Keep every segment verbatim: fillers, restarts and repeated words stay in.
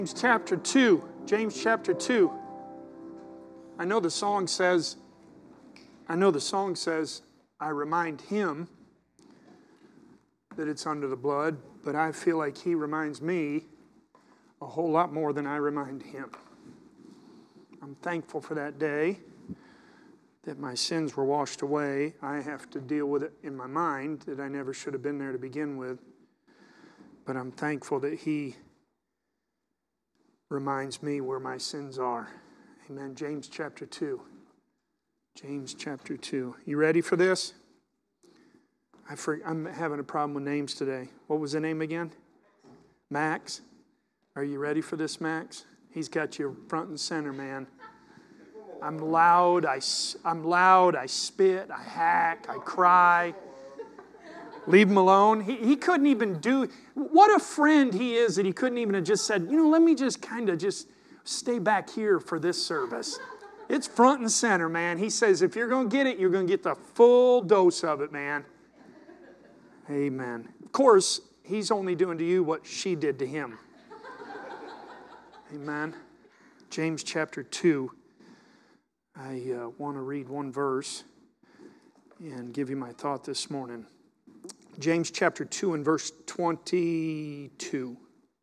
James chapter two. James chapter two. I know the song says, I know the song says, I remind him that it's under the blood, but I feel like he reminds me a whole lot more than I remind him. I'm thankful for that day that my sins were washed away. I have to deal with it in my mind that I never should have been there to begin with. But I'm thankful that he reminds me where my sins are. Amen. James chapter two. James chapter two. You ready for this? I for, I'm having a problem with names today. What was the name again? Max. Are you ready for this, Max? He's got you front and center, man. I'm loud. I, I'm loud. I spit. I hack. I cry. Leave him alone. He, he couldn't even do... What a friend he is that he couldn't even have just said, you know, let me just kind of just stay back here for this service. It's front and center, man. He says, if you're going to get it, you're going to get the full dose of it, man. Amen. Of course, he's only doing to you what she did to him. Amen. James chapter two. I uh, want to read one verse and give you my thought this morning. James chapter two and verse twenty-two.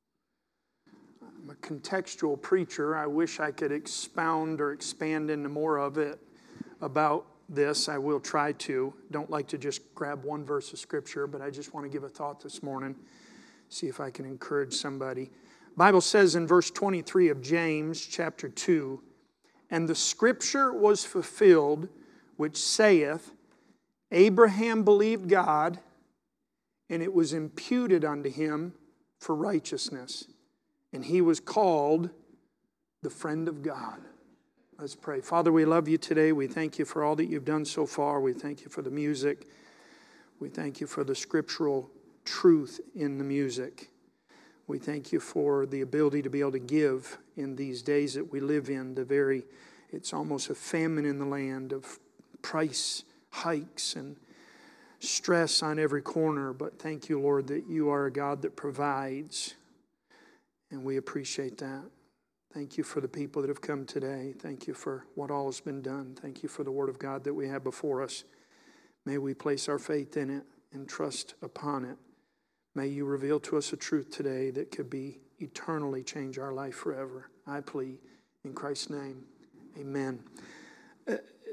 I'm a contextual preacher. I wish I could expound or expand into more of it about this. I will try to. Don't like to just grab one verse of Scripture, but I just want to give a thought this morning. See if I can encourage somebody. The Bible says in verse twenty-three of James chapter two, and the Scripture was fulfilled, which saith, Abraham believed God, and it was imputed unto him for righteousness. And he was called the friend of God. Let's pray. Father, we love you today. We thank you for all that you've done so far. We thank you for the music. We thank you for the scriptural truth in the music. We thank you for the ability to be able to give in these days that we live in. The very, it's almost a famine in the land of price hikes and stress on every corner, but thank you, Lord, that you are a God that provides, and we appreciate that. Thank you for the people that have come today. Thank you for what all has been done. Thank you for the Word of God that we have before us. May we place our faith in it and trust upon it. May you reveal to us a truth today that could be eternally change our life forever. I plead in Christ's name, amen. Uh,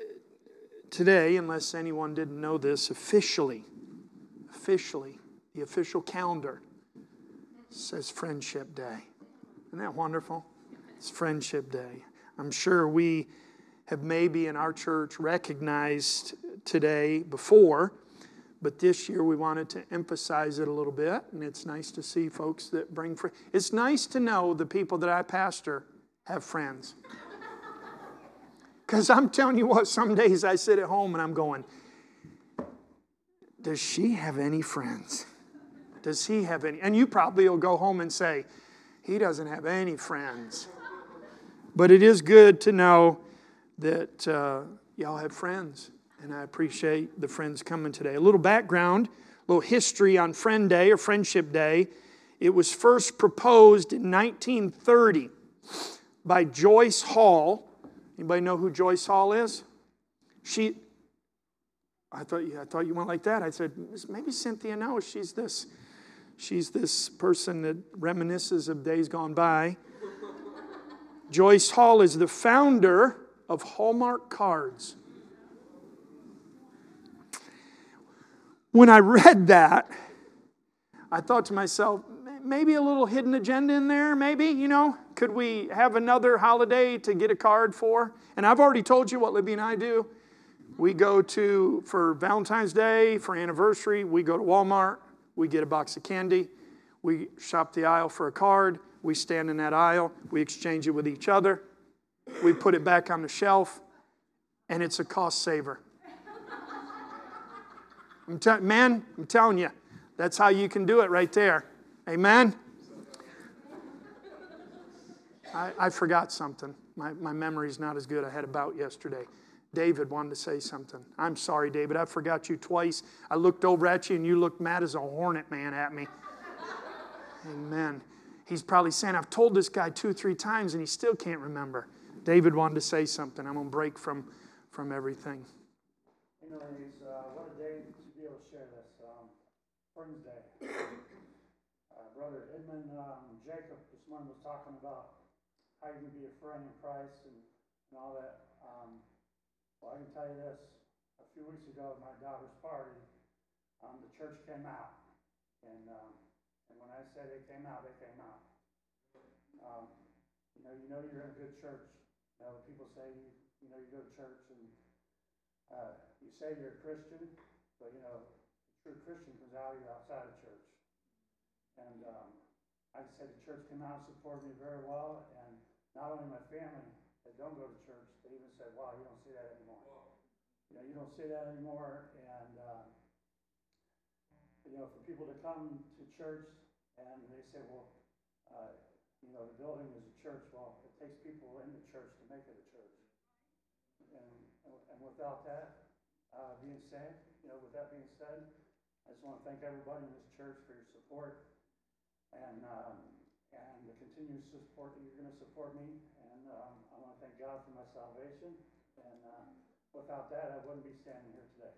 Today, unless anyone didn't know this, officially, officially, the official calendar says Friendship Day. Isn't that wonderful? It's Friendship Day. I'm sure we have maybe in our church recognized today before, but this year we wanted to emphasize it a little bit, and it's nice to see folks that bring friends. It's nice to know the people that I pastor have friends. Because I'm telling you what, some days I sit at home and I'm going, does she have any friends? Does he have any? And you probably will go home and say, he doesn't have any friends. But it is good to know that uh, y'all have friends. And I appreciate the friends coming today. A little background, a little history on Friend Day or Friendship Day. It was first proposed in nineteen thirty by Joyce Hall. Anybody know who Joyce Hall is? She, I thought you, I thought you went like that. I said, maybe Cynthia knows. She's this, she's this person that reminisces of days gone by. Joyce Hall is the founder of Hallmark Cards. When I read that, I thought to myself, maybe a little hidden agenda in there, maybe, you know. Could we have another holiday to get a card for? And I've already told you what Libby and I do. We go to, for Valentine's Day, for anniversary, we go to Walmart. We get a box of candy. We shop the aisle for a card. We stand in that aisle. We exchange it with each other. We put it back on the shelf. And it's a cost saver. I'm te- man, I'm telling you, that's how you can do it right there. Amen? I, I forgot something. My, my memory's not as good. I had a bout yesterday. David wanted to say something. I'm sorry, David. I forgot you twice. I looked over at you and you looked mad as a hornet man at me. Amen. He's probably saying, I've told this guy two, three times and he still can't remember. David wanted to say something. I'm going to break from, from everything. You know, ladies, uh, what a day to be able to share this. Um, Friends Day. Uh, Brother Edmund um, Jacob this morning was talking about how you can be a friend in Christ and, and all that. Um, well, I can tell you this. A few weeks ago at my daughter's party, um, the church came out. And um, and when I say they came out, they came out. Um, you know, you know you're in a good church. You know, people say, you, you know, you go to church and uh, you say you're a Christian, but, you know, a true Christian comes out of you outside of church. And um, I said the church came out and supported me very well, and not only my family that don't go to church, they even said, wow, you don't see that anymore. You know, you don't see that anymore, and, uh, you know, for people to come to church and they say, well, uh, you know, the building is a church. Well, it takes people in the church to make it a church. And, and without that uh, being said, you know, with that being said, I just want to thank everybody in this church for your support and um, and the continued support that you're going to support me. And um, I want to thank God for my salvation. And uh, without that, I wouldn't be standing here today.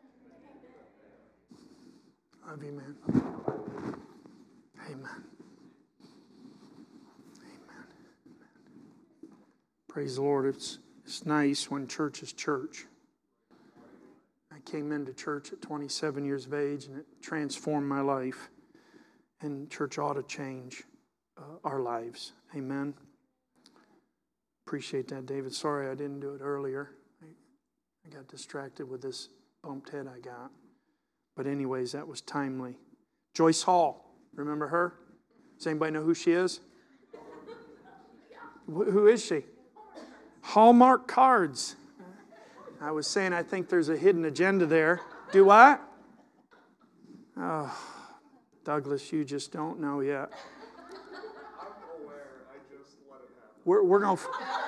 Love you, man. Amen. Amen. Praise the Lord. It's, it's nice when church is church. I came into church at twenty-seven years of age, and it transformed my life. And church ought to change uh, our lives. Amen. Appreciate that, David. Sorry I didn't do it earlier. I, I got distracted with this bumped head I got. But anyways, that was timely. Joyce Hall, remember her? Does anybody know who she is? Who is she? Hallmark cards. I was saying I think there's a hidden agenda there. Do what? Oh, Douglas, you just don't know yet. I'm aware. I just let it happen. We're, we're going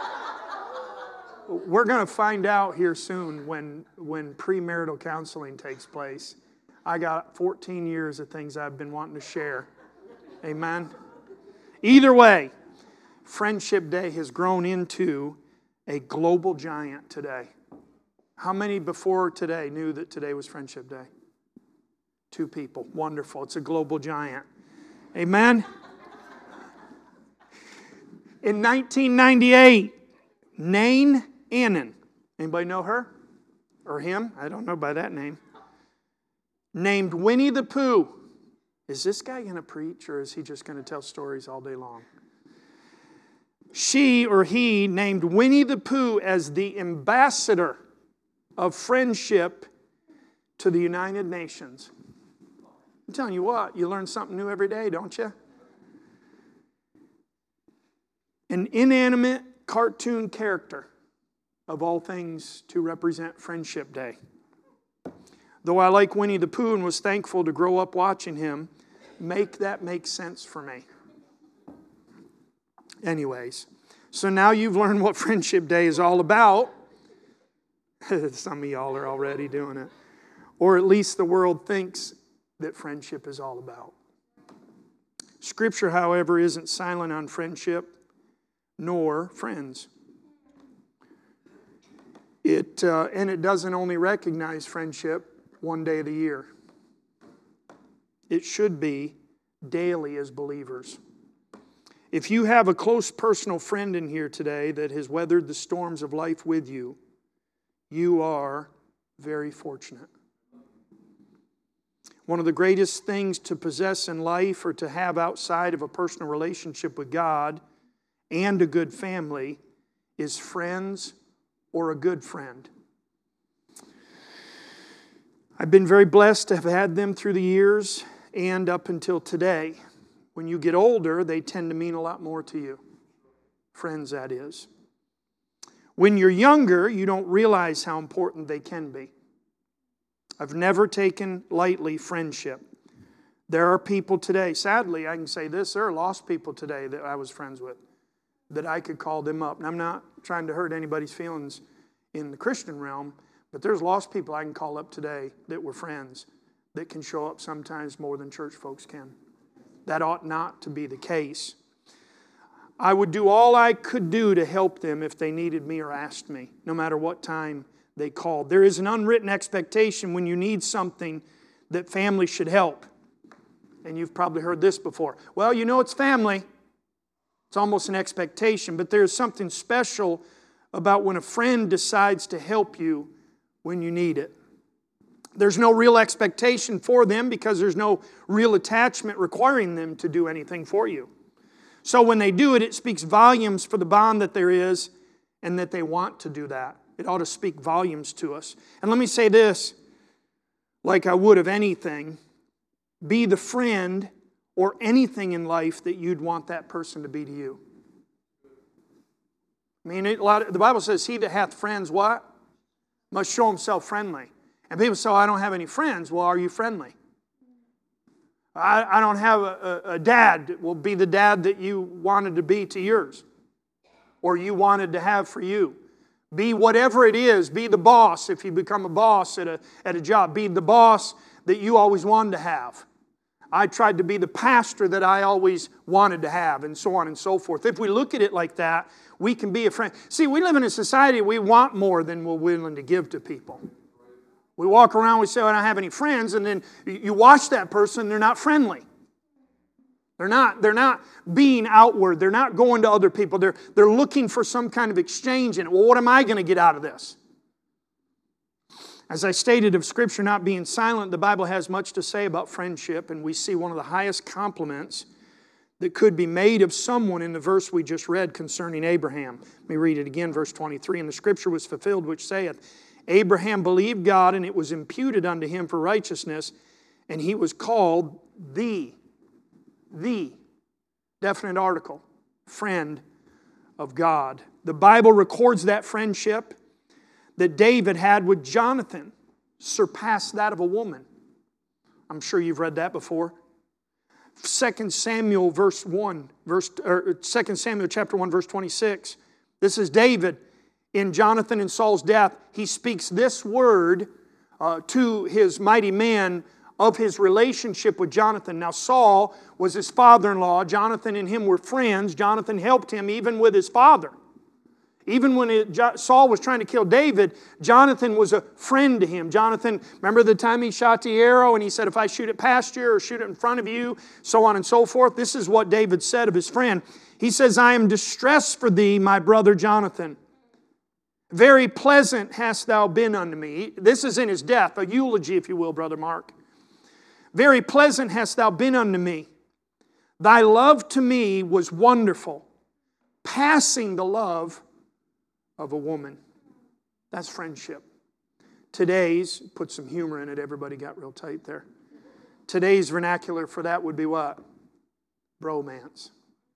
to we're going to find out here soon when when premarital counseling takes place. I got fourteen years of things I've been wanting to share. Amen. Either way, Friendship Day has grown into a global giant today. How many before today knew that today was Friendship Day? Two people. Wonderful. It's a global giant. Amen. In nineteen ninety-eight, Nain Annan. Anybody know her? Or him? I don't know by that name. Named Winnie the Pooh. Is this guy going to preach, or is he just going to tell stories all day long? She or he named Winnie the Pooh as the ambassador of friendship to the United Nations. I'm telling you what, you learn something new every day, don't you? An inanimate cartoon character, of all things, to represent Friendship Day. Though I like Winnie the Pooh and was thankful to grow up watching him, make that make sense for me. Anyways, so now you've learned what Friendship Day is all about. Some of y'all are already doing it. Or at least the world thinks that friendship is all about. Scripture, however, isn't silent on friendship, nor friends. It uh, and it doesn't only recognize friendship one day of the year. It should be daily as believers. If you have a close personal friend in here today that has weathered the storms of life with you, you are very fortunate. One of the greatest things to possess in life or to have outside of a personal relationship with God and a good family is friends or a good friend. I've been very blessed to have had them through the years and up until today. When you get older, they tend to mean a lot more to you. Friends, that is. When you're younger, you don't realize how important they can be. I've never taken lightly friendship. There are people today, sadly, I can say this, there are lost people today that I was friends with, that I could call them up. And I'm not trying to hurt anybody's feelings in the Christian realm, but there's lost people I can call up today that were friends that can show up sometimes more than church folks can. That ought not to be the case. I would do all I could do to help them if they needed me or asked me, no matter what time they called. There is an unwritten expectation when you need something that family should help. And you've probably heard this before. Well, you know it's family. It's almost an expectation, but there's something special about when a friend decides to help you when you need it. There's no real expectation for them because there's no real attachment requiring them to do anything for you. So when they do it, it speaks volumes for the bond that there is and that they want to do that. It ought to speak volumes to us. And let me say this, like I would of anything, be the friend or anything in life that you'd want that person to be to you. I mean, a lot of, the Bible says, he that hath friends, what? Must show himself friendly. And people say, oh, I don't have any friends. Well, are you friendly? I, I don't have a, a, a dad. Well, be the dad that you wanted to be to yours. Or you wanted to have for you. Be whatever it is. Be the boss if you become a boss at a, at a job. Be the boss that you always wanted to have. I tried to be the pastor that I always wanted to have, and so on and so forth. If we look at it like that, we can be a friend. See, we live in a society we want more than we're willing to give to people. We walk around, we say, I don't have any friends, and then you watch that person, they're not friendly. They're not, they're not being outward. They're not going to other people. They're, they're looking for some kind of exchange in it. Well, what am I going to get out of this? As I stated of Scripture not being silent, the Bible has much to say about friendship, and we see one of the highest compliments that could be made of someone in the verse we just read concerning Abraham. Let me read it again, verse twenty-three. And the Scripture was fulfilled, which saith, Abraham believed God, and it was imputed unto him for righteousness, and he was called the, the, definite article, friend of God. The Bible records that friendship that David had with Jonathan surpassed that of a woman. I'm sure you've read that before. Second Samuel verse one, verse or Second Samuel chapter one, verse twenty-six. This is David in Jonathan and Saul's death. He speaks this word uh, to his mighty man of his relationship with Jonathan. Now Saul was his father-in-law. Jonathan and him were friends. Jonathan helped him even with his father. Even when it, Saul was trying to kill David, Jonathan was a friend to him. Jonathan, remember the time he shot the arrow and he said, if I shoot it past you or shoot it in front of you, so on and so forth. This is what David said of his friend. He says, I am distressed for thee, my brother Jonathan. Very pleasant hast thou been unto me. This is in his death, a eulogy, if you will, Brother Mark. Very pleasant hast thou been unto me. Thy love to me was wonderful, passing the love of a woman. That's friendship. Today's, put some humor in it, everybody got real tight there. Today's vernacular for that would be what? Bromance.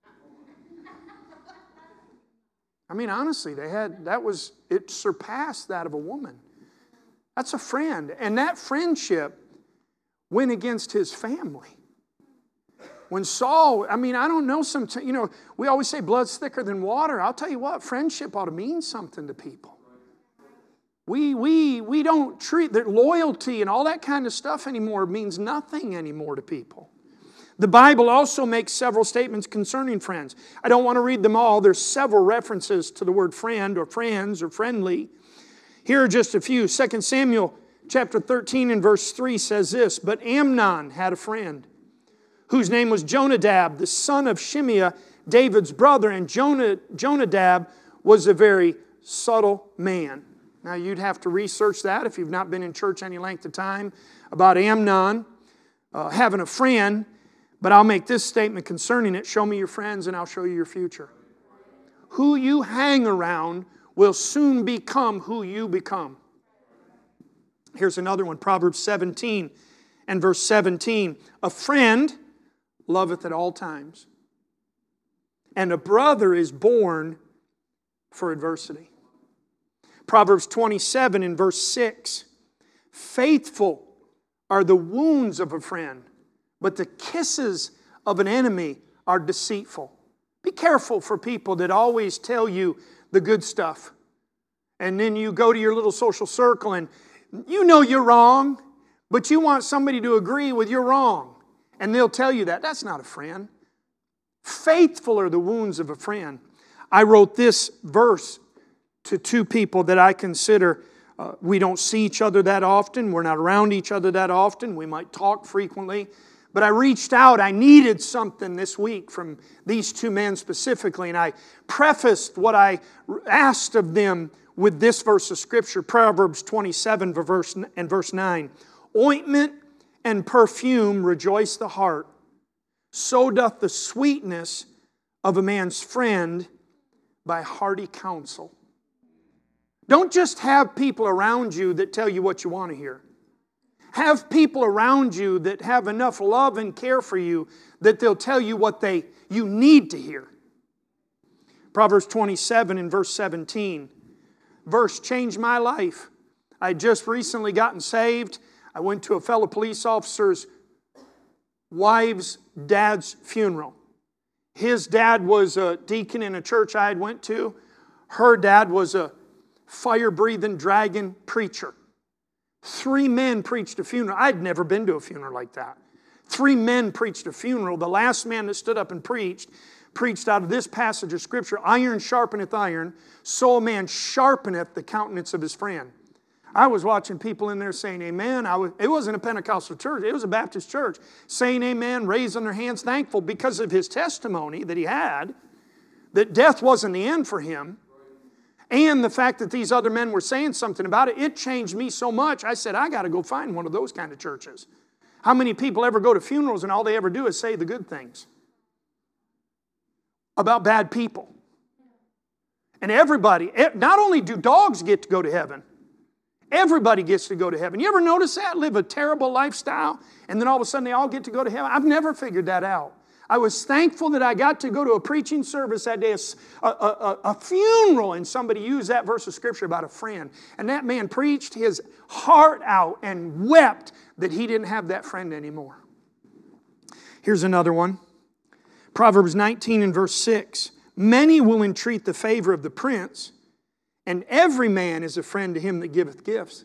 I mean, honestly, they had, that was, it surpassed that of a woman. That's a friend. And that friendship went against his family. When Saul, I mean, I don't know, some, you know, we always say blood's thicker than water. I'll tell you what, friendship ought to mean something to people. We, we, we don't treat, that loyalty and all that kind of stuff anymore means nothing anymore to people. The Bible also makes several statements concerning friends. I don't want to read them all. There's several references to the word friend or friends or friendly. Here are just a few. Second Samuel chapter thirteen and verse three says this, but Amnon had a friend whose name was Jonadab, the son of Shimeah, David's brother. And Jonadab was a very subtle man. Now you'd have to research that if you've not been in church any length of time about Amnon uh, having a friend. But I'll make this statement concerning it. Show me your friends and I'll show you your future. Who you hang around will soon become who you become. Here's another one, Proverbs seventeen and verse seventeen. A friend loveth at all times, and a brother is born for adversity. Proverbs twenty-seven and verse six. Faithful are the wounds of a friend, but the kisses of an enemy are deceitful. Be careful for people that always tell you the good stuff. And then you go to your little social circle and you know you're wrong, but you want somebody to agree with you're wrong. And they'll tell you that. That's not a friend. Faithful are the wounds of a friend. I wrote this verse to two people that I consider uh, we don't see each other that often. We're not around each other that often. We might talk frequently. But I reached out. I needed something this week from these two men specifically. And I prefaced what I asked of them with this verse of Scripture, Proverbs twenty-seven verse, and verse nine. Ointment and perfume rejoice the heart. So doth the sweetness of a man's friend by hearty counsel. Don't just have people around you that tell you what you want to hear. Have people around you that have enough love and care for you that they'll tell you what they you need to hear. Proverbs twenty-seven and verse seventeen. Verse changed my life. I had just recently gotten saved. I went to a fellow police officer's wife's dad's funeral. His dad was a deacon in a church I had went to. Her dad was a fire-breathing dragon preacher. Three men preached a funeral. I'd never been to a funeral like that. Three men preached a funeral. The last man that stood up and preached, preached out of this passage of Scripture, iron sharpeneth iron, so a man sharpeneth the countenance of his friend. I was watching people in there saying amen. I was, it wasn't a Pentecostal church. It was a Baptist church. Saying amen, raising their hands, thankful because of his testimony that he had, that death wasn't the end for him. And the fact that these other men were saying something about it, it changed me so much. I said, I got to go find one of those kind of churches. How many people ever go to funerals and all they ever do is say the good things about bad people? And everybody, not only do dogs get to go to heaven, everybody gets to go to heaven. You ever notice that? Live a terrible lifestyle, and then all of a sudden they all get to go to heaven? I've never figured that out. I was thankful that I got to go to a preaching service that day, a, a, a funeral, and somebody used that verse of Scripture about a friend. And that man preached his heart out and wept that he didn't have that friend anymore. Here's another one. Proverbs nineteen and verse six. Many will entreat the favor of the prince, and every man is a friend to him that giveth gifts.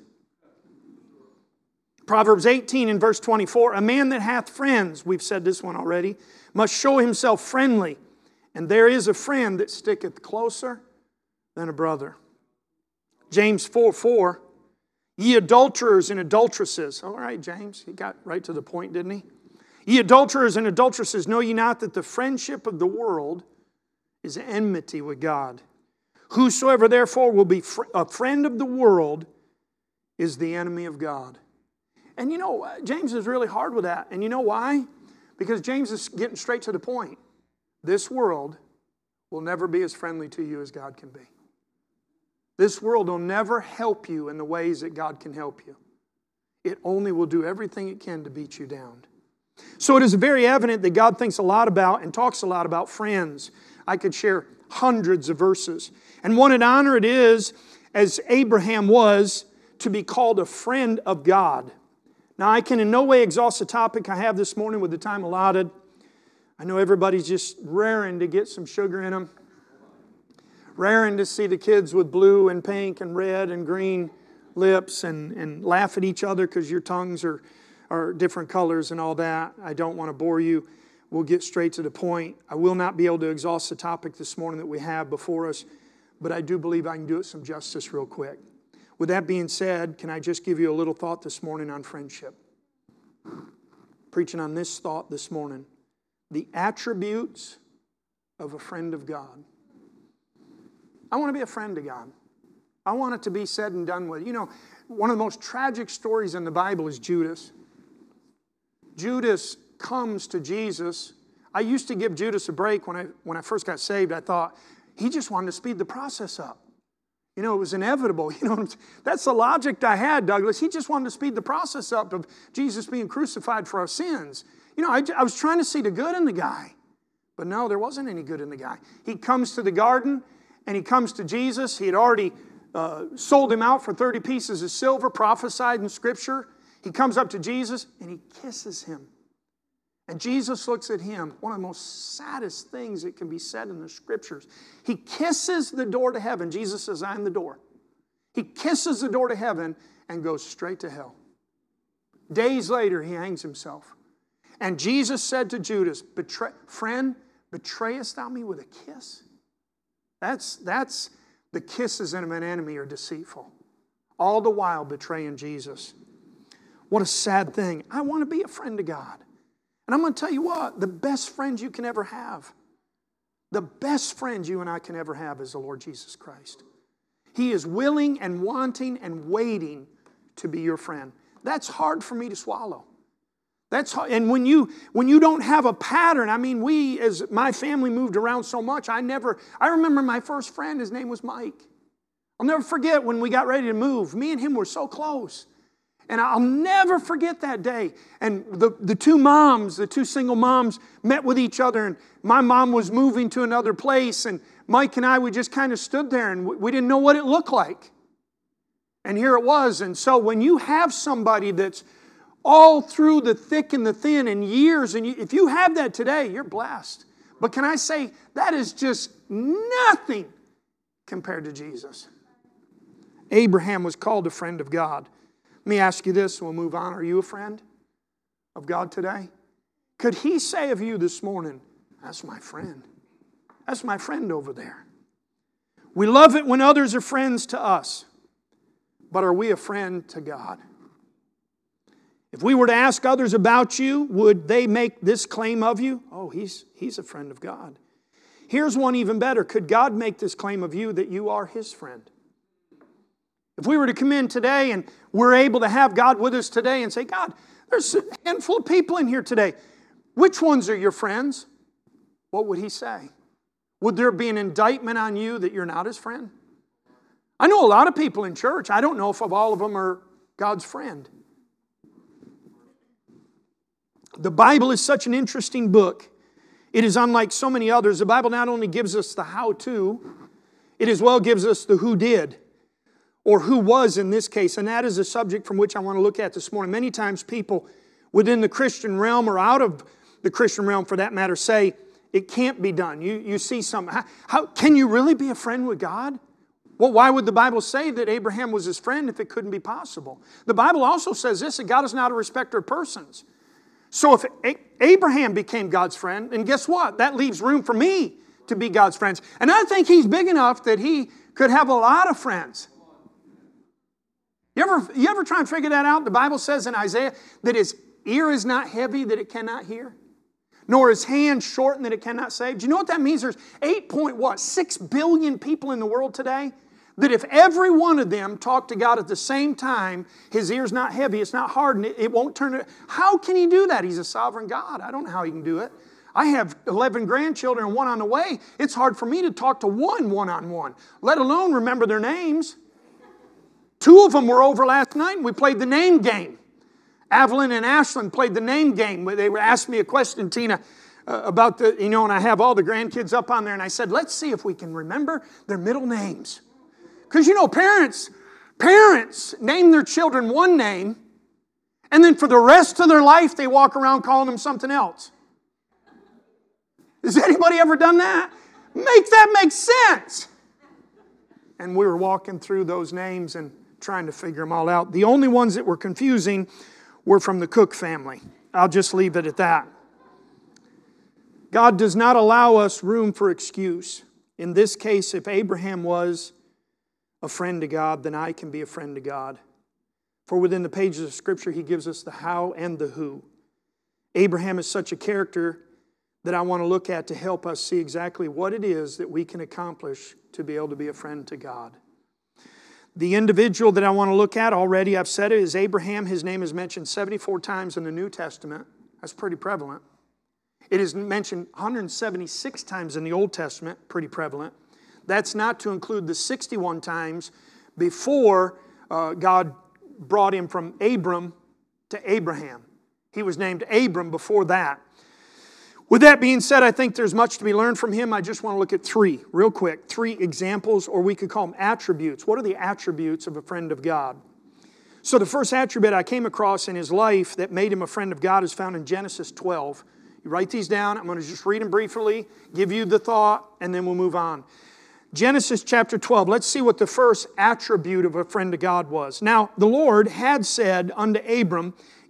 Proverbs eighteen and verse twenty-four. A man that hath friends, we've said this one already, must show himself friendly, and there is a friend that sticketh closer than a brother. James four four. Ye adulterers and adulteresses. All right, James, he got right to the point, didn't he? Ye adulterers and adulteresses, know ye not that the friendship of the world is enmity with God? Whosoever therefore will be a friend of the world is the enemy of God. And you know, James is really hard with that. And you know why? Because James is getting straight to the point. This world will never be as friendly to you as God can be. This world will never help you in the ways that God can help you. It only will do everything it can to beat you down. So it is very evident that God thinks a lot about and talks a lot about friends. I could share hundreds of verses. And what an honor it is, as Abraham was, to be called a friend of God. Now, I can in no way exhaust the topic I have this morning with the time allotted. I know everybody's just raring to get some sugar in them. Raring to see the kids with blue and pink and red and green lips and, and laugh at each other because your tongues are, are different colors and all that. I don't want to bore you. We'll get straight to the point. I will not be able to exhaust the topic this morning that we have before us, but I do believe I can do it some justice real quick. With that being said, can I just give you a little thought this morning on friendship? Preaching on this thought this morning. The attributes of a friend of God. I want to be a friend to God. I want it to be said and done with. You know, one of the most tragic stories in the Bible is Judas. Judas comes to Jesus. I used to give Judas a break when I when I first got saved. I thought he just wanted to speed the process up. You know, it was inevitable. You know, that's the logic I had, Douglas. He just wanted to speed the process up of Jesus being crucified for our sins. You know, I, I was trying to see the good in the guy. But no, there wasn't any good in the guy. He comes to the garden and he comes to Jesus. He had already uh, sold him out for thirty pieces of silver, prophesied in Scripture. He comes up to Jesus and he kisses him. And Jesus looks at him, one of the most saddest things that can be said in the Scriptures. He kisses the door to heaven. Jesus says, I'm the door. He kisses the door to heaven and goes straight to hell. Days later, he hangs himself. And Jesus said to Judas, Betray, friend, betrayest thou me with a kiss? That's, that's the kisses of an enemy are deceitful. All the while betraying Jesus. What a sad thing. I want to be a friend of God. And I'm going to tell you what, the best friend you can ever have, the best friend you and I can ever have is the Lord Jesus Christ. He is willing and wanting and waiting to be your friend. That's hard for me to swallow. That's hard. And when you when you don't have a pattern, I mean, we, as my family moved around so much, I never, I remember my first friend, his name was Mike. I'll never forget when we got ready to move. Me and him were so close. And I'll never forget that day. And the, the two moms, the two single moms met with each other. And my mom was moving to another place. And Mike and I, we just kind of stood there and we didn't know what it looked like. And here it was. And so when you have somebody that's all through the thick and the thin and years, and you, if you have that today, you're blessed. But can I say, that is just nothing compared to Jesus. Abraham was called a friend of God. Let me ask you this, and we'll move on. Are you a friend of God today? Could He say of you this morning, that's my friend. That's my friend over there. We love it when others are friends to us. But are we a friend to God? If we were to ask others about you, would they make this claim of you? Oh, he's, he's a friend of God. Here's one even better. Could God make this claim of you that you are His friend? If we were to come in today and we're able to have God with us today and say, God, there's a handful of people in here today. Which ones are your friends? What would He say? Would there be an indictment on you that you're not His friend? I know a lot of people in church. I don't know if all of them are God's friend. The Bible is such an interesting book. It is unlike so many others. The Bible not only gives us the how-to, it as well gives us the who did. Or who was in this case, and that is a subject from which I want to look at this morning. Many times people within the Christian realm or out of the Christian realm for that matter say, it can't be done. You, you see some, how, how can you really be a friend with God? Well, why would the Bible say that Abraham was his friend if it couldn't be possible? The Bible also says this, that God is not a respecter of persons. So if Abraham became God's friend, and guess what? That leaves room for me to be God's friends. And I think he's big enough that he could have a lot of friends. You ever, you ever try and figure that out? The Bible says in Isaiah that his ear is not heavy that it cannot hear, nor his hand shortened that it cannot save. Do you know what that means? There's eight point what, six billion people in the world today. That if every one of them talked to God at the same time, his ear's not heavy, it's not hardened, it, it won't turn it. How can He do that? He's a sovereign God. I don't know how He can do it. I have eleven grandchildren and one on the way. It's hard for me to talk to one one-on-one, let alone remember their names. Two of them were over last night and we played the name game. Evelyn and Ashlyn played the name game. They were asked me a question, Tina, uh, about the, you know, and I have all the grandkids up on there and I said, let's see if we can remember their middle names. Because, you know, parents, parents name their children one name and then for the rest of their life they walk around calling them something else. Has anybody ever done that? Make that make sense. And we were walking through those names and trying to figure them all out. The only ones that were confusing were from the Cook family. I'll just leave it at that. God does not allow us room for excuse. In this case, if Abraham was a friend to God, then I can be a friend to God. For within the pages of Scripture, He gives us the how and the who. Abraham is such a character that I want to look at to help us see exactly what it is that we can accomplish to be able to be a friend to God. The individual that I want to look at already, I've said it, is Abraham. His name is mentioned seventy-four times in the New Testament. That's pretty prevalent. It is mentioned one hundred seventy-six times in the Old Testament, pretty prevalent. That's not to include the sixty-one times before uh, God brought him from Abram to Abraham. He was named Abram before that. With that being said, I think there's much to be learned from him. I just want to look at three, real quick, three examples, or we could call them attributes. What are the attributes of a friend of God? So the first attribute I came across in his life that made him a friend of God is found in Genesis twelve. You write these down. I'm going to just read them briefly, give you the thought, and then we'll move on. Genesis chapter twelve. Let's see what the first attribute of a friend of God was. Now, the Lord had said unto Abram,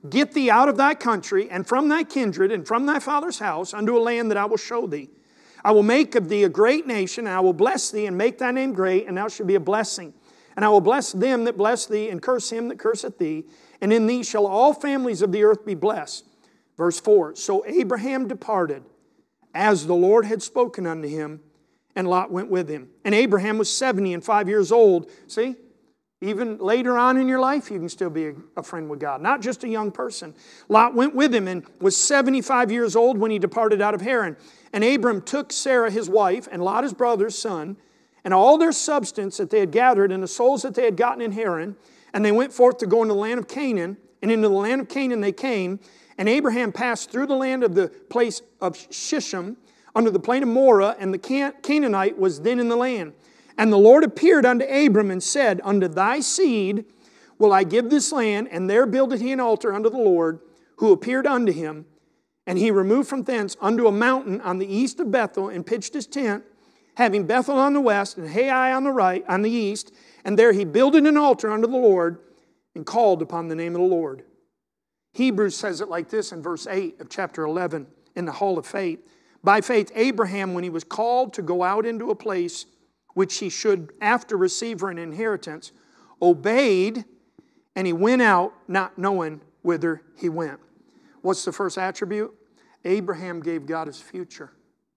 Get thee out of thy country, and from thy kindred, and from thy father's house, unto a land that I will show thee. I will make of thee a great nation, and I will bless thee, and make thy name great, and thou shalt be a blessing. And I will bless them that bless thee, and curse him that curseth thee. And in thee shall all families of the earth be blessed. Verse four, so Abraham departed, as the Lord had spoken unto him, and Lot went with him. And Abraham was seventy and five years old. See? Even later on in your life, you can still be a friend with God. Not just a young person. Lot went with him and was seventy-five years old when he departed out of Haran. And Abram took Sarah his wife, and Lot his brother's son, and all their substance that they had gathered, and the souls that they had gotten in Haran, and they went forth to go into the land of Canaan. And into the land of Canaan they came, and Abraham passed through the land of the place of Shishim, under the plain of Moreh, and the Can- Canaanite was then in the land. And the Lord appeared unto Abram and said, unto thy seed will I give this land, and there builded he an altar unto the Lord, who appeared unto him. And he removed from thence unto a mountain on the east of Bethel, and pitched his tent, having Bethel on the west, and Hai on the right, on the east. And there he builded an altar unto the Lord, and called upon the name of the Lord. Hebrews says it like this in verse eight of chapter eleven, in the hall of faith. By faith, Abraham, when he was called to go out into a place which he should after receive for an inheritance, obeyed, and he went out not knowing whither he went. What's the first attribute? Abraham gave God his future.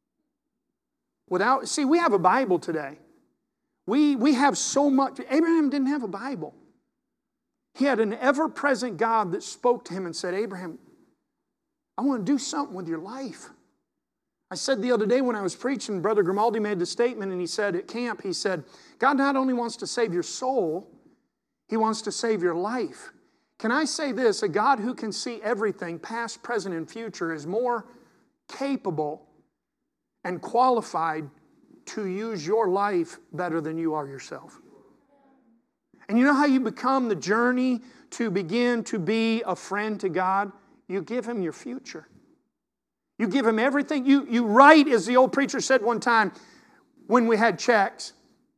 Without, see, we have a Bible today. We, we have so much. Abraham didn't have a Bible. He had an ever-present God that spoke to him and said, Abraham, I want to do something with your life. I said the other day when I was preaching, Brother Grimaldi made the statement, and he said at camp, he said, God not only wants to save your soul, He wants to save your life. Can I say this? A God who can see everything, past, present, and future, is more capable and qualified to use your life better than you are yourself. And you know how you become the journey to begin to be a friend to God? You give Him your future. You give Him everything. You, you write, as the old preacher said one time when we had checks.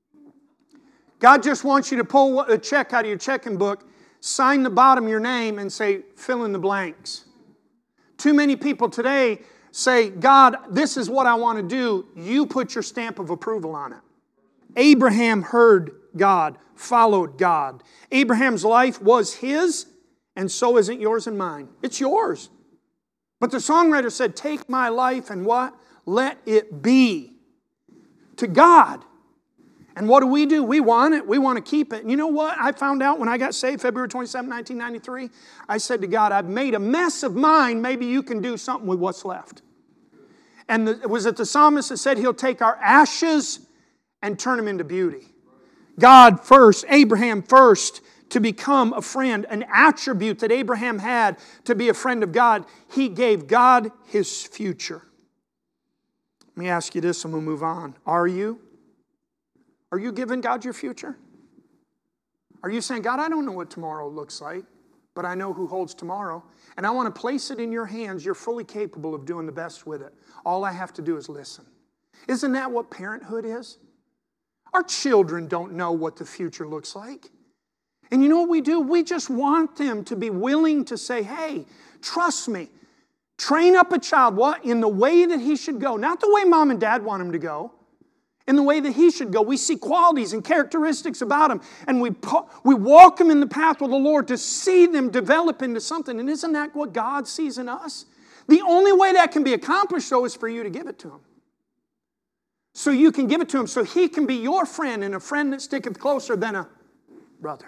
God just wants you to pull a check out of your checking book, sign the bottom of your name, and say, fill in the blanks. Too many people today say, God, this is what I want to do. You put your stamp of approval on it. Abraham heard God, followed God. Abraham's life was his, and so isn't yours and mine. It's yours. But the songwriter said, take my life and what? Let it be to God. And what do we do? We want it. We want to keep it. And you know what? I found out when I got saved, February twenty-seventh, nineteen ninety-three, I said to God, I've made a mess of mine. Maybe you can do something with what's left. And the, was it the psalmist that said He'll take our ashes and turn them into beauty? God first, Abraham first, to become a friend, an attribute that Abraham had to be a friend of God. He gave God his future. Let me ask you this and we'll move on. Are you? Are you giving God your future? Are you saying, God, I don't know what tomorrow looks like, but I know who holds tomorrow, and I want to place it in your hands. You're fully capable of doing the best with it. All I have to do is listen. Isn't that what parenthood is? Our children don't know what the future looks like. And you know what we do? We just want them to be willing to say, hey, trust me. Train up a child, what? In the way that he should go. Not the way mom and dad want him to go. In the way that he should go. We see qualities and characteristics about him. And we, we walk him in the path with the Lord to see them develop into something. And isn't that what God sees in us? The only way that can be accomplished, though, is for you to give it to him. So you can give it to him so he can be your friend, and a friend that sticketh closer than a brother.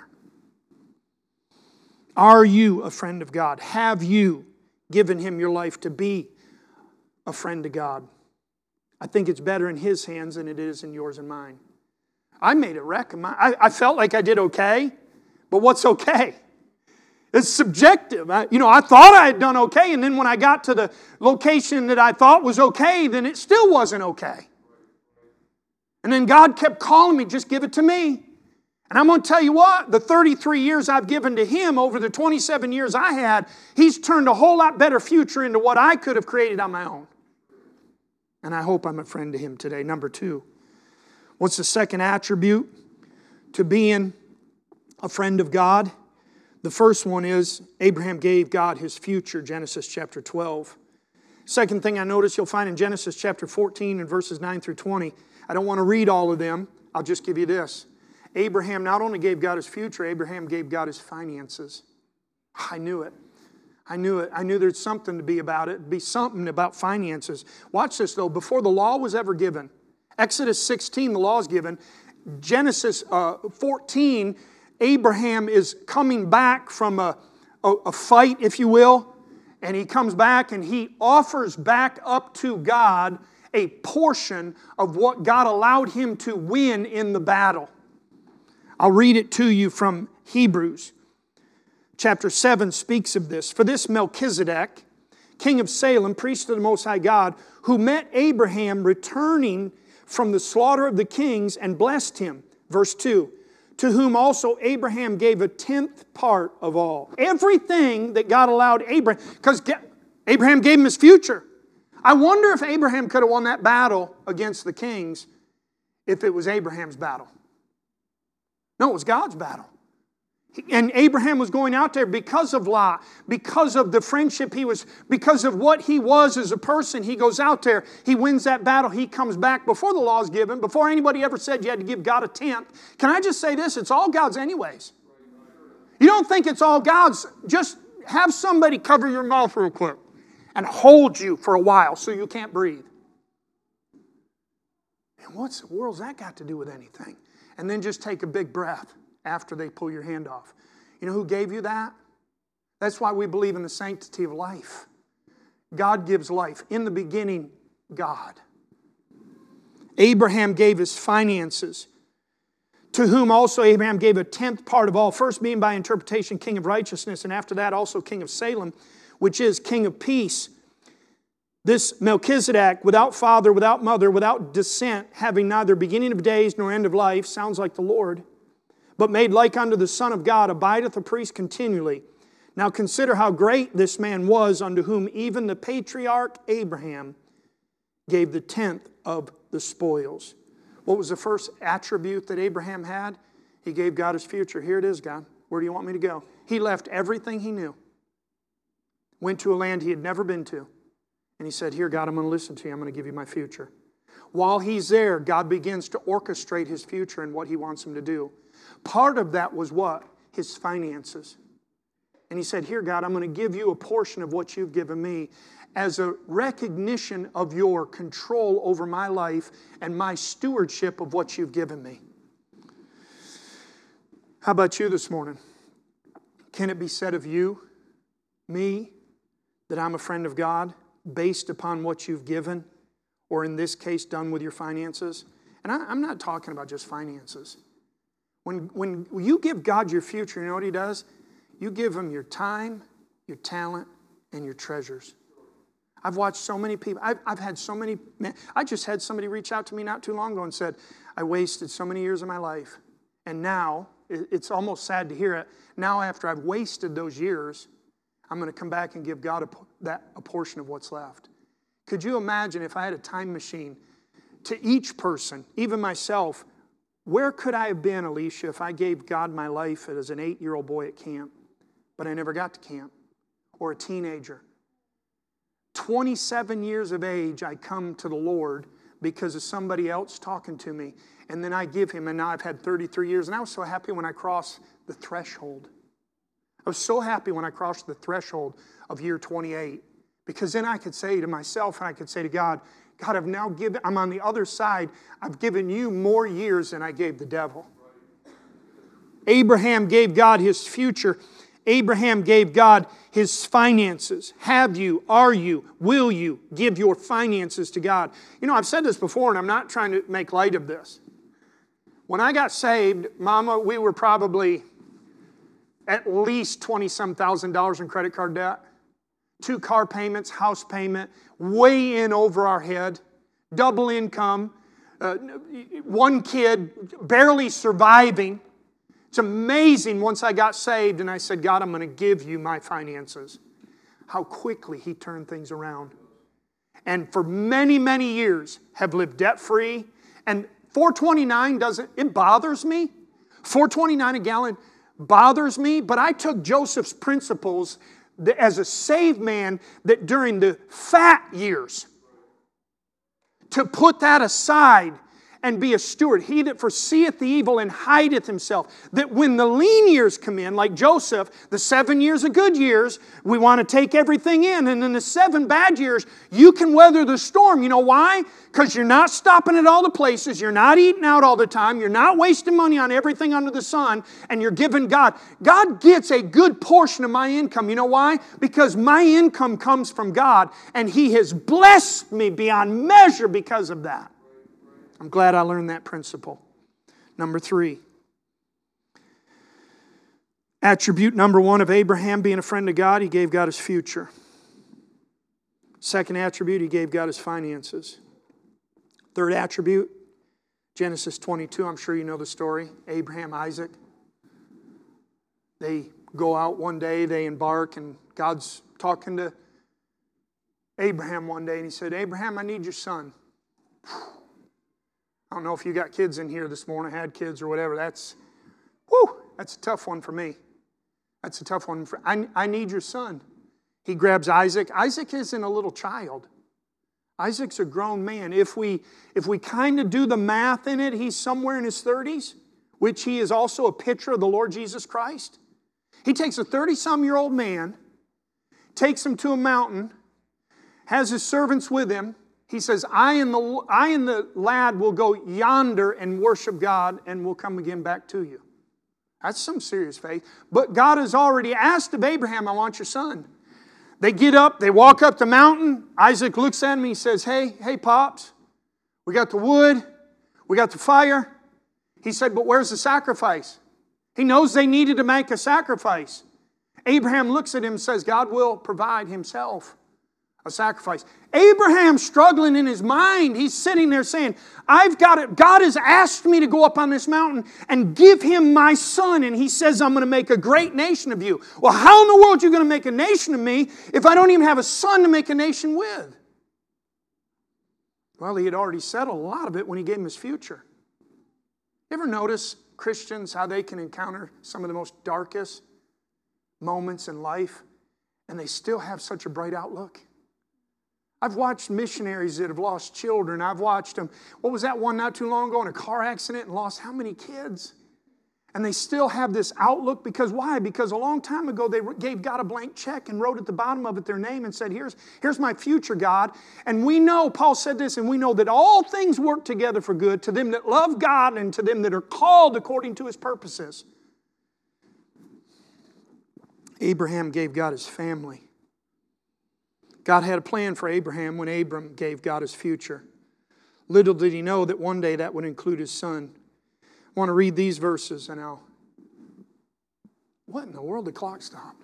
Are you a friend of God? Have you given him your life to be a friend to God? I think it's better in his hands than it is in yours and mine. I made a wreck of mine. I, I felt like I did okay, but what's okay? It's subjective. I, you know, I thought I had done okay, and then when I got to the location that I thought was okay, then it still wasn't okay. And then God kept calling me, just give it to me. And I'm going to tell you what, the thirty-three years I've given to Him over the twenty-seven years I had, He's turned a whole lot better future into what I could have created on my own. And I hope I'm a friend to Him today. Number two, what's the second attribute to being a friend of God? The first one is Abraham gave God his future, Genesis chapter twelve. Second thing I notice you'll find in Genesis chapter fourteen and verses nine through twenty. I don't want to read all of them. I'll just give you this. Abraham not only gave God his future, Abraham gave God his finances. I knew it. I knew it. I knew there's something to be about it. Be something about finances. Watch this though. Before the law was ever given, Exodus sixteen, the law is given. Genesis uh, fourteen, Abraham is coming back from a, a, a fight, if you will. And he comes back and he offers back up to God a portion of what God allowed him to win in the battle. I'll read it to you from Hebrews. Chapter seven speaks of this. For this Melchizedek, king of Salem, priest of the Most High God, who met Abraham returning from the slaughter of the kings and blessed him. Verse two. To whom also Abraham gave a tenth part of all. Everything that God allowed Abraham, because Abraham gave him his future. I wonder if Abraham could have won that battle against the kings if it was Abraham's battle. No, it was God's battle. And Abraham was going out there because of Lot, because of the friendship he was, because of what he was as a person. He goes out there, he wins that battle, he comes back before the law is given, before anybody ever said you had to give God a tenth. Can I just say this? It's all God's anyways. You don't think it's all God's. Just have somebody cover your mouth real quick and hold you for a while so you can't breathe. And what's the world's that got to do with anything? And then just take a big breath after they pull your hand off. You know who gave you that? That's why we believe in the sanctity of life. God gives life. In the beginning, God. Abraham gave his finances, to whom also Abraham gave a tenth part of all, first being by interpretation king of righteousness, and after that also king of Salem, which is king of peace. This Melchizedek, without father, without mother, without descent, having neither beginning of days nor end of life, sounds like the Lord, but made like unto the Son of God, abideth a priest continually. Now consider how great this man was, unto whom even the patriarch Abraham gave the tenth of the spoils. What was the first attribute that Abraham had? He gave God his future. Here it is, God. Where do you want me to go? He left everything he knew. Went to a land he had never been to. And he said, here, God, I'm going to listen to you. I'm going to give you my future. While he's there, God begins to orchestrate his future and what he wants him to do. Part of that was what? His finances. And he said, here, God, I'm going to give you a portion of what you've given me as a recognition of your control over my life and my stewardship of what you've given me. How about you this morning? Can it be said of you, me, that I'm a friend of God based upon what you've given, or in this case, done with your finances? And I, I'm not talking about just finances. When, when you give God your future, you know what he does? You give him your time, your talent, and your treasures. I've watched so many people. I've, I've had so many. Man, I just had somebody reach out to me not too long ago and said, I wasted so many years of my life. And now, it, it's almost sad to hear it. Now after I've wasted those years, I'm going to come back and give God a, that, a portion of what's left. Could you imagine if I had a time machine to each person, even myself, where could I have been, Alicia, if I gave God my life as an eight-year-old boy at camp, but I never got to camp, or a teenager? twenty-seven years of age, I come to the Lord because of somebody else talking to me, and then I give him, and now I've had thirty-three years, and I was so happy when I crossed the threshold. I was so happy when I crossed the threshold of year twenty-eight, because then I could say to myself, and I could say to God, God, I've now given, I'm on the other side, I've given you more years than I gave the devil. Abraham gave God his future. Abraham gave God his finances. Have you, are you, will you give your finances to God? You know, I've said this before, and I'm not trying to make light of this. When I got saved, Mama, we were probably at least twenty-some thousand dollars in credit card debt. Two car payments, house payment, way in over our head, double income, uh, one kid barely surviving. It's amazing once I got saved and I said, God, I'm going to give you my finances. How quickly he turned things around. And for many, many years have lived debt-free. And four twenty-nine doesn't, it bothers me. four twenty-nine a gallon bothers me, but I took Joseph's principles as a saved man that during the fat years, to put that aside and be a steward. He that foreseeth the evil and hideth himself. That when the lean years come in, like Joseph, the seven years of good years, we want to take everything in. And in the seven bad years, you can weather the storm. You know why? Because you're not stopping at all the places. You're not eating out all the time. You're not wasting money on everything under the sun. And you're giving God. God gets a good portion of my income. You know why? Because my income comes from God. And He has blessed me beyond measure because of that. I'm glad I learned that principle. Number three. Attribute number one of Abraham being a friend of God, he gave God his future. Second attribute, he gave God his finances. Third attribute, Genesis twenty-two, I'm sure you know the story. Abraham, Isaac. They go out one day, they embark, and God's talking to Abraham one day, and He said, Abraham, I need your son. I don't know if you got kids in here this morning, had kids or whatever. That's, whew, that's a tough one for me. That's a tough one. For, I, I need your son. He grabs Isaac. Isaac isn't a little child. Isaac's a grown man. If we, if we kind of do the math in it, he's somewhere in his thirties, which he is also a picture of the Lord Jesus Christ. He takes a thirty-some-year-old man, takes him to a mountain, has his servants with him. He says, I and, the, I and the lad will go yonder and worship God and we'll come again back to you. That's some serious faith. But God has already asked of Abraham, I want your son. They get up, they walk up the mountain. Isaac looks at him and he says, hey, hey, Pops, we got the wood, we got the fire. He said, but where's the sacrifice? He knows they needed to make a sacrifice. Abraham looks at him and says, God will provide Himself a sacrifice. Abraham's struggling in his mind. He's sitting there saying, I've got it. God has asked me to go up on this mountain and give him my son. And He says, I'm going to make a great nation of you. Well, how in the world are you going to make a nation of me if I don't even have a son to make a nation with? Well, he had already settled a lot of it when He gave him his future. You ever notice Christians, how they can encounter some of the most darkest moments in life and they still have such a bright outlook? I've watched missionaries that have lost children. I've watched them. What was that one not too long ago in a car accident and lost how many kids? And they still have this outlook because why? Because a long time ago they gave God a blank check and wrote at the bottom of it their name and said, here's, here's my future, God. And we know, Paul said this, and we know that all things work together for good to them that love God and to them that are called according to His purposes. Abraham gave God his family. God had a plan for Abraham when Abram gave God his future. Little did he know that one day that would include his son. I want to read these verses and I'll... What in the world? The clock stopped.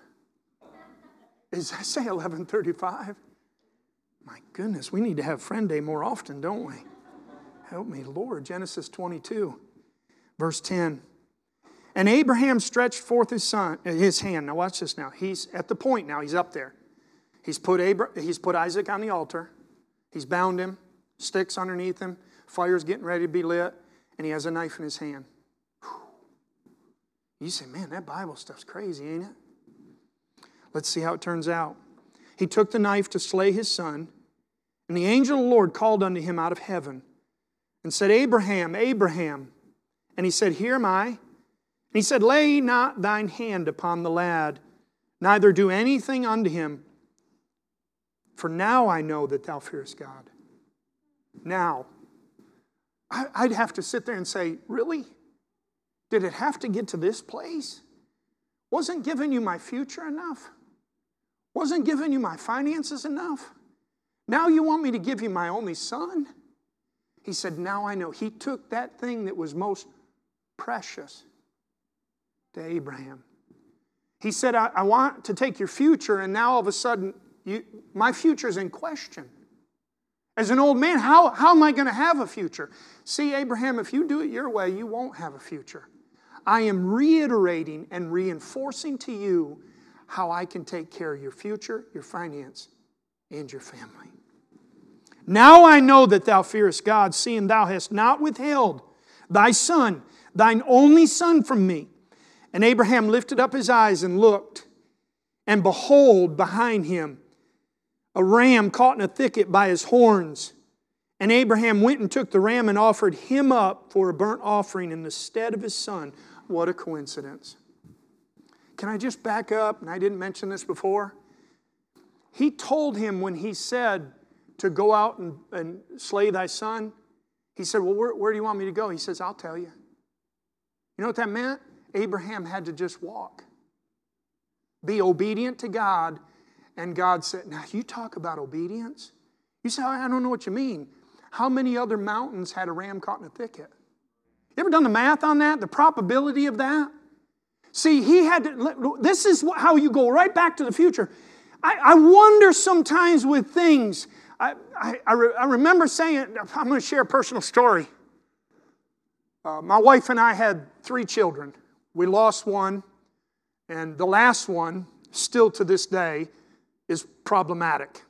Does that say eleven thirty-five? My goodness, we need to have Friend Day more often, don't we? Help me, Lord. Genesis twenty-two, verse ten. And Abraham stretched forth his son, his hand. Now watch this now. He's at the point now. He's up there. He's put, Abra- he's put Isaac on the altar. He's bound him. Sticks underneath him. Fire's getting ready to be lit. And he has a knife in his hand. Whew. You say, man, that Bible stuff's crazy, ain't it? Let's see how it turns out. He took the knife to slay his son. And the angel of the Lord called unto him out of heaven. And said, Abraham, Abraham. And he said, Here am I. And he said, Lay not thine hand upon the lad, neither do anything unto him. For now I know that thou fearest God. Now, I'd have to sit there and say, really? Did it have to get to this place? Wasn't giving you my future enough? Wasn't giving you my finances enough? Now you want me to give you my only son? He said, now I know. He took that thing that was most precious to Abraham. He said, I, I want to take your future, and now all of a sudden, You, my future is in question. As an old man, how, how am I going to have a future? See, Abraham, if you do it your way, you won't have a future. I am reiterating and reinforcing to you how I can take care of your future, your finance, and your family. Now I know that thou fearest God, seeing thou hast not withheld thy son, thine only son from me. And Abraham lifted up his eyes and looked, and behold, behind him, a ram caught in a thicket by his horns. And Abraham went and took the ram and offered him up for a burnt offering in the stead of his son. What a coincidence. Can I just back up? And I didn't mention this before. He told him when he said to go out and, and slay thy son, he said, well, where, where do you want me to go? He says, I'll tell you. You know what that meant? Abraham had to just walk. Be obedient to God. And God said, now you talk about obedience? You say, I don't know what you mean. How many other mountains had a ram caught in a thicket? You ever done the math on that? The probability of that? See, he had to, this is how you go right back to the future. I, I wonder sometimes with things, I, I, I, re, I remember saying, I'm going to share a personal story. Uh, my wife and I had three children. We lost one, and the last one, still to this day, is problematic.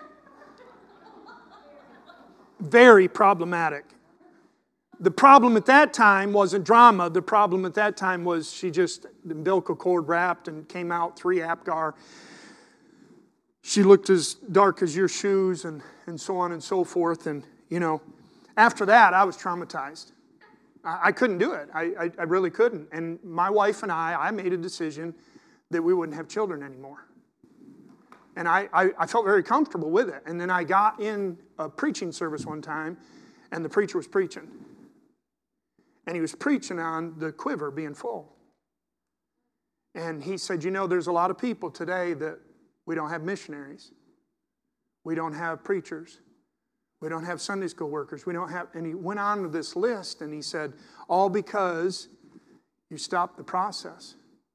Very problematic. The problem at that time wasn't drama. The problem at that time was she just, the umbilical cord wrapped and came out three Apgar. She looked as dark as your shoes and, and so on and so forth. And, you know, after that, I was traumatized. I, I couldn't do it. I, I, I really couldn't. And my wife and I, I made a decision that we wouldn't have children anymore. And I, I, I felt very comfortable with it. And then I got in a preaching service one time, and the preacher was preaching. And he was preaching on the quiver being full. And he said, you know, there's a lot of people today that we don't have missionaries. We don't have preachers. We don't have Sunday school workers. We don't have, and he went on with this list, and he said, all because you stopped the process.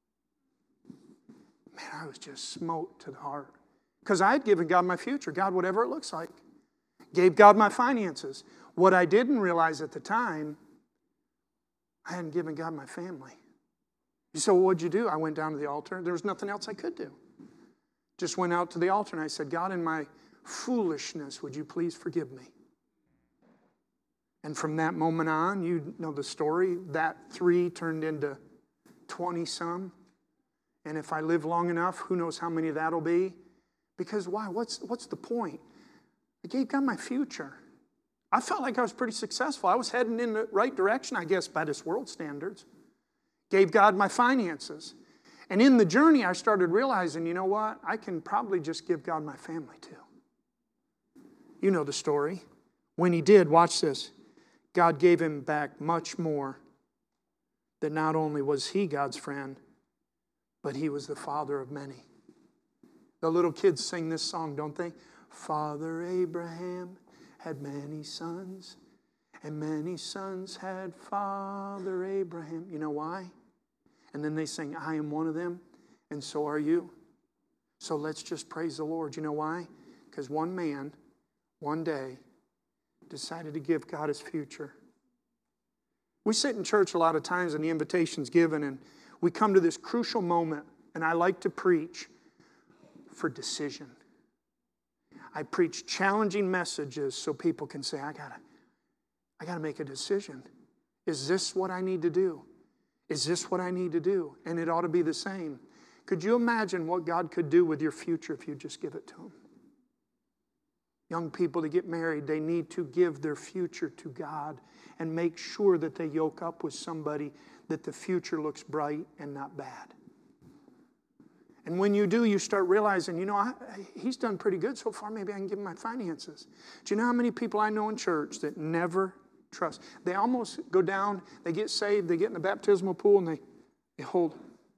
Man, I was just smote to the heart. Because I had given God my future, God, whatever it looks like. Gave God my finances. What I didn't realize at the time, I hadn't given God my family. You say, well, what'd you do? I went down to the altar. There was nothing else I could do. Just went out to the altar and I said, God, in my foolishness, would you please forgive me? And from that moment on, you know the story, that three turned into twenty-some. And if I live long enough, who knows how many that'll be? Because why? What's, what's the point? I gave God my future. I felt like I was pretty successful. I was heading in the right direction, I guess, by this world standards. Gave God my finances. And in the journey, I started realizing, you know what? I can probably just give God my family too. You know the story. When he did, watch this. God gave him back much more. That not only was he God's friend, but he was the father of many. The little kids sing this song, don't they? Father Abraham had many sons, and many sons had Father Abraham. You know why? And then they sing, I am one of them, and so are you. So let's just praise the Lord. You know why? Because one man, one day, decided to give God his future. We sit in church a lot of times and the invitation's given, and we come to this crucial moment, and I like to preach for decision. I preach challenging messages so people can say, I gotta, I gotta make a decision. Is this what I need to do? Is this what I need to do? And it ought to be the same. Could you imagine what God could do with your future if you just give it to Him? Young people to get married, they need to give their future to God and make sure that they yoke up with somebody that the future looks bright and not bad. And when you do, you start realizing, you know, I, he's done pretty good so far. Maybe I can give him my finances. Do you know how many people I know in church that never trust? They almost go down, they get saved, they get in the baptismal pool, and they, they hold.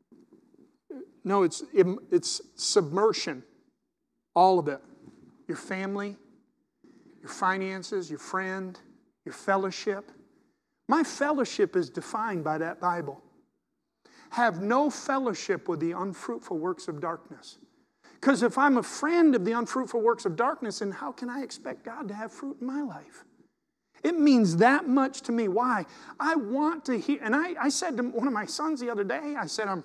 No, it's, it's submersion. All of it. Your family, your finances, your friend, your fellowship. My fellowship is defined by that Bible. Have no fellowship with the unfruitful works of darkness. Because if I'm a friend of the unfruitful works of darkness, then how can I expect God to have fruit in my life? It means that much to me. Why? I want to hear, and I, I said to one of my sons the other day, I said, I'm,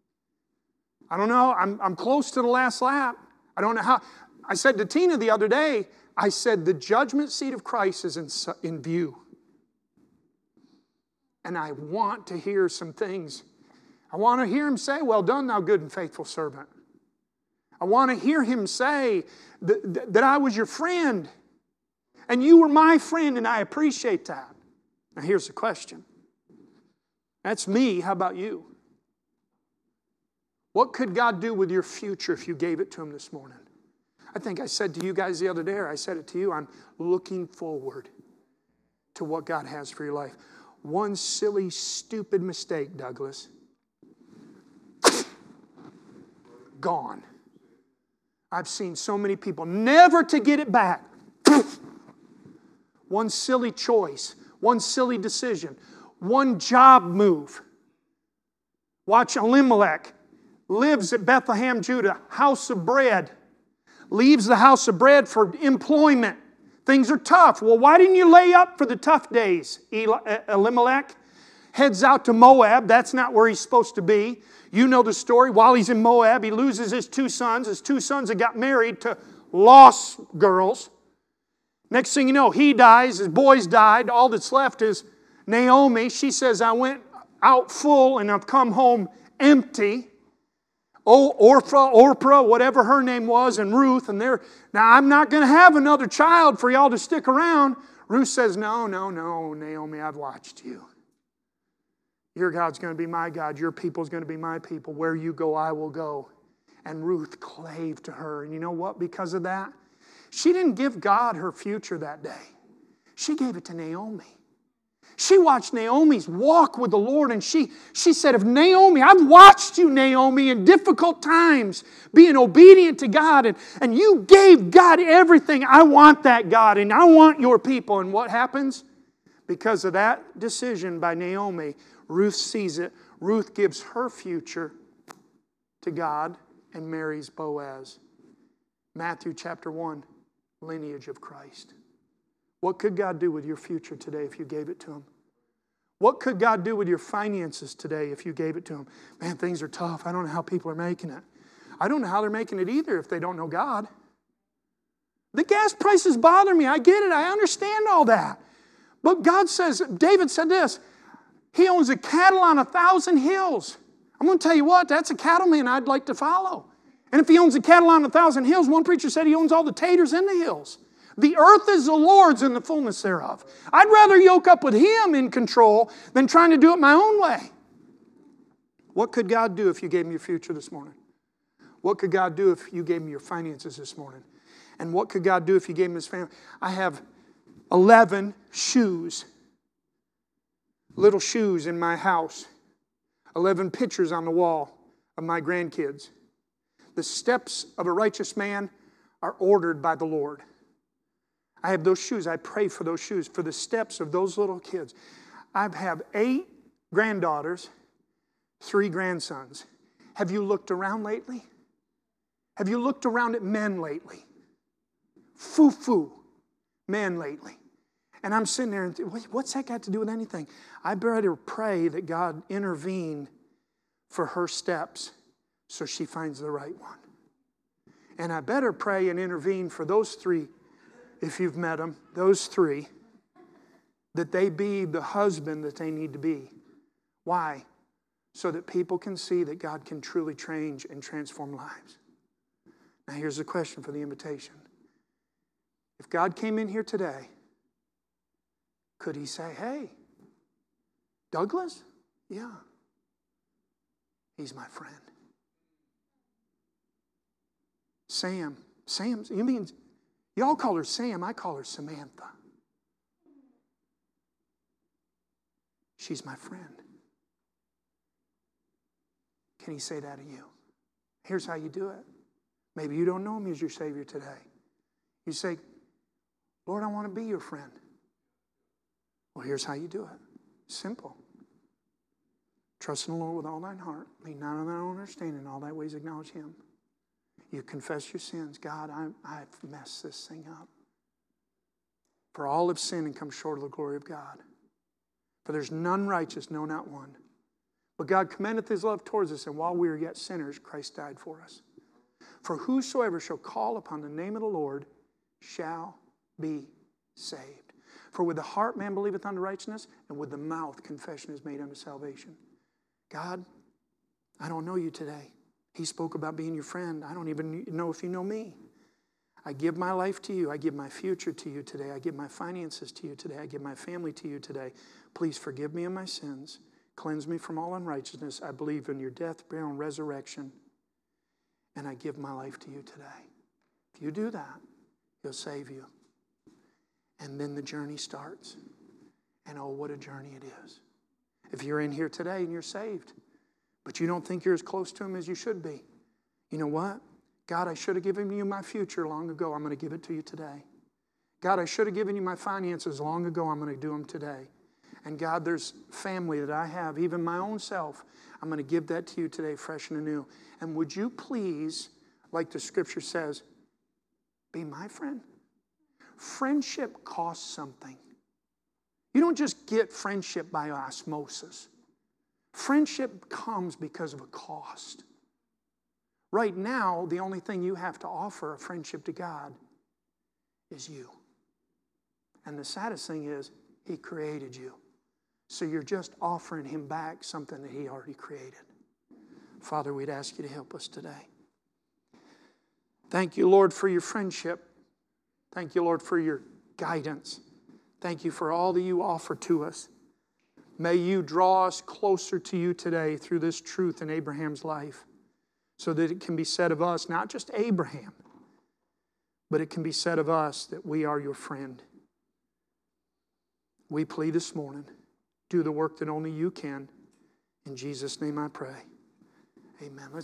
I don't know, I'm, I'm close to the last lap. I don't know how. I said to Tina the other day, I said, the judgment seat of Christ is in, in view. And I want to hear some things. I want to hear Him say, well done, thou good and faithful servant. I want to hear Him say that, that I was your friend. And you were my friend, and I appreciate that. Now here's the question. That's me. How about you? What could God do with your future if you gave it to Him this morning? I think I said to you guys the other day, or I said it to you, I'm looking forward to what God has for your life. One silly, stupid mistake, Douglas. Gone. I've seen so many people never to get it back. One silly choice, one silly decision, one job move. Watch Elimelech, lives at Bethlehem, Judah, house of bread, leaves the house of bread for employment. Things are tough. Well, why didn't you lay up for the tough days? Elimelech heads out to Moab. That's not where he's supposed to be. You know the story. While he's in Moab, he loses his two sons. His two sons have got married to lost girls. Next thing you know, he dies. His boys died. All that's left is Naomi. She says, I went out full and I've come home empty. Oh, Orpah, Orpah, whatever her name was, and Ruth, and they're, now I'm not going to have another child for y'all to stick around. Ruth says, no, no, no, Naomi, I've watched you. Your God's going to be my God. Your people's going to be my people. Where you go, I will go. And Ruth clave to her. And you know what? Because of that, she didn't give God her future that day. She gave it to Naomi. She watched Naomi's walk with the Lord, and she, she said, if Naomi, I've watched you, Naomi, in difficult times, being obedient to God, and, and you gave God everything. I want that, God, and I want your people. And what happens? Because of that decision by Naomi, Ruth sees it. Ruth gives her future to God and marries Boaz. Matthew chapter one, lineage of Christ. What could God do with your future today if you gave it to Him? What could God do with your finances today if you gave it to Him? Man, things are tough. I don't know how people are making it. I don't know how they're making it either if they don't know God. The gas prices bother me. I get it. I understand all that. But God says, David said this, He owns a cattle on a thousand hills. I'm going to tell you what, that's a cattleman I'd like to follow. And if He owns the cattle on a thousand hills, one preacher said He owns all the taters in the hills. The earth is the Lord's and the fullness thereof. I'd rather yoke up with Him in control than trying to do it my own way. What could God do if you gave Him your future this morning? What could God do if you gave Him your finances this morning? And what could God do if you gave Him His family? I have eleven shoes, little shoes in my house, eleven pictures on the wall of my grandkids. The steps of a righteous man are ordered by the Lord. I have those shoes. I pray for those shoes, for the steps of those little kids. I have eight granddaughters, three grandsons. Have you looked around lately? Have you looked around at men lately? Foo-foo men lately. And I'm sitting there and think, what's that got to do with anything? I better pray that God intervene for her steps so she finds the right one. And I better pray and intervene for those three, if you've met them, those three, that they be the husband that they need to be. Why? So that people can see that God can truly change and transform lives. Now here's the question for the invitation. If God came in here today, could He say, hey, Douglas? Yeah. He's my friend. Sam. Sam, you mean, y'all call her Sam, I call her Samantha. She's my friend. Can He say that to you? Here's how you do it. Maybe you don't know Him as your Savior today. You say, Lord, I want to be your friend. Well, here's how you do it. Simple. Trust in the Lord with all thine heart. Lean not on thine own understanding. In all thy ways acknowledge Him. You confess your sins. God, I, I've messed this thing up. For all have sinned and come short of the glory of God. For there's none righteous, no, not one. But God commendeth His love towards us, and while we are yet sinners, Christ died for us. For whosoever shall call upon the name of the Lord shall be saved. For with the heart man believeth unto righteousness, and with the mouth confession is made unto salvation. God, I don't know you today. He spoke about being your friend. I don't even know if you know me. I give my life to you. I give my future to you today. I give my finances to you today. I give my family to you today. Please forgive me of my sins. Cleanse me from all unrighteousness. I believe in your death, burial, and resurrection. And I give my life to you today. If you do that, He'll save you. And then the journey starts. And oh, what a journey it is. If you're in here today and you're saved, but you don't think you're as close to Him as you should be, you know what? God, I should have given you my future long ago. I'm going to give it to you today. God, I should have given you my finances long ago. I'm going to do them today. And God, there's family that I have, even my own self. I'm going to give that to you today, fresh and anew. And would you please, like the Scripture says, be my friend? Friendship costs something. You don't just get friendship by osmosis. Friendship comes because of a cost. Right now, the only thing you have to offer a friendship to God is you. And the saddest thing is, He created you. So you're just offering Him back something that He already created. Father, we'd ask you to help us today. Thank you, Lord, for your friendship. Thank you, Lord, for your guidance. Thank you for all that you offer to us. May you draw us closer to you today through this truth in Abraham's life, so that it can be said of us, not just Abraham, but it can be said of us that we are your friend. We plead this morning, do the work that only you can. In Jesus' name I pray. Amen. Let's